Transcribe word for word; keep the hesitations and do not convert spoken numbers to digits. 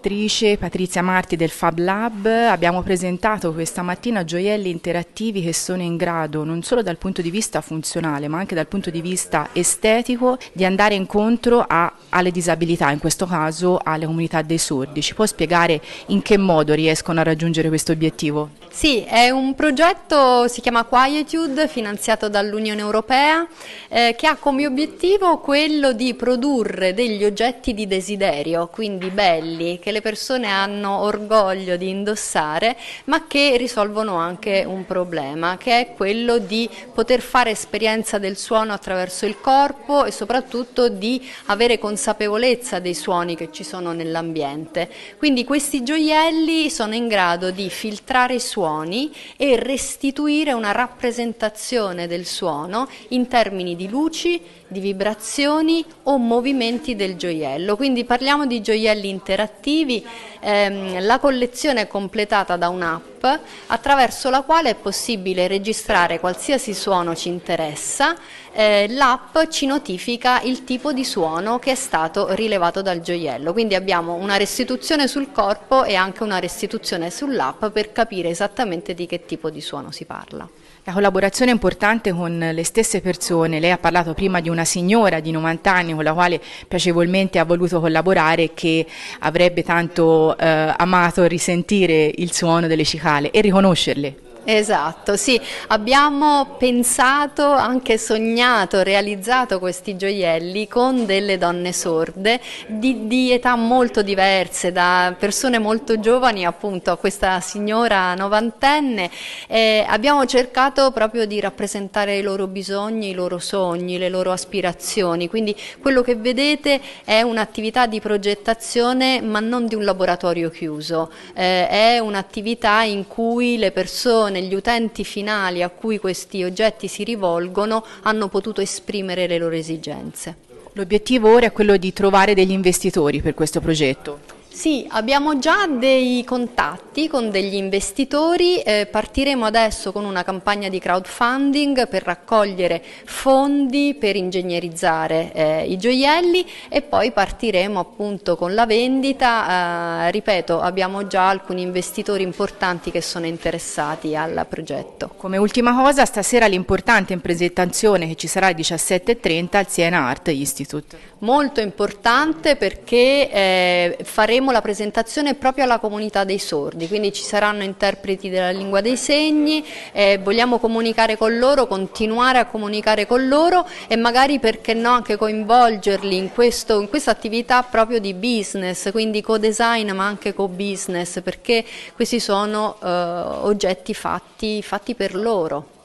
direttrice Patrizia Marti del Fab Lab. Abbiamo presentato questa mattina gioielli interattivi che sono in grado, non solo dal punto di vista funzionale, ma anche dal punto di vista estetico, di andare incontro a, alle disabilità, in questo caso alle comunità dei sordi. Ci può spiegare in che modo riescono a raggiungere questo obiettivo? Sì, è un progetto, si chiama Quietude, finanziato dall'Unione Europea, eh, che ha come obiettivo quello di produrre degli oggetti di desiderio, quindi belli, che le persone hanno orgoglio di indossare, ma che risolvono anche un problema, che è quello di poter fare esperienza del suono attraverso il corpo e soprattutto di avere consapevolezza dei suoni che ci sono nell'ambiente. Quindi questi gioielli sono in grado di filtrare i suoni e restituire una rappresentazione del suono in termini di luci, di vibrazioni o movimenti del gioiello. Quindi parliamo di gioielli interattivi. Ehm, la collezione è completata da un'app attraverso la quale è possibile registrare qualsiasi suono ci interessa. Eh, l'app ci notifica il tipo di suono che è stato rilevato dal gioiello, quindi abbiamo una restituzione sul corpo e anche una restituzione sull'app per capire esattamente di che tipo di suono si parla. La collaborazione è importante con le stesse persone. Lei ha parlato prima di una signora di novanta anni con la quale piacevolmente ha voluto collaborare e che avrebbe tanto eh, amato risentire il suono delle cicale e riconoscerle. Esatto, sì, abbiamo pensato, anche sognato, realizzato questi gioielli con delle donne sorde di, di età molto diverse, da persone molto giovani appunto a questa signora novantenne. Eh, abbiamo cercato proprio di rappresentare i loro bisogni, i loro sogni, le loro aspirazioni, quindi quello che vedete è un'attività di progettazione ma non di un laboratorio chiuso, eh, è un'attività in cui le persone, gli utenti finali a cui questi oggetti si rivolgono hanno potuto esprimere le loro esigenze. L'obiettivo ora è quello di trovare degli investitori per questo progetto. Sì, abbiamo già dei contatti con degli investitori, eh, partiremo adesso con una campagna di crowdfunding per raccogliere fondi per ingegnerizzare eh, i gioielli e poi partiremo appunto con la vendita. Eh, ripeto, abbiamo già alcuni investitori importanti che sono interessati al progetto. Come ultima cosa, stasera l'importante presentazione che ci sarà alle diciassette e trenta al Siena Art Institute. Molto importante perché eh, faremo la presentazione proprio alla comunità dei sordi, quindi ci saranno interpreti della lingua dei segni, eh, vogliamo comunicare con loro, continuare a comunicare con loro e magari, perché no, anche coinvolgerli in questo, in questa attività proprio di business, quindi co-design ma anche co-business, perché questi sono eh, oggetti fatti, fatti per loro.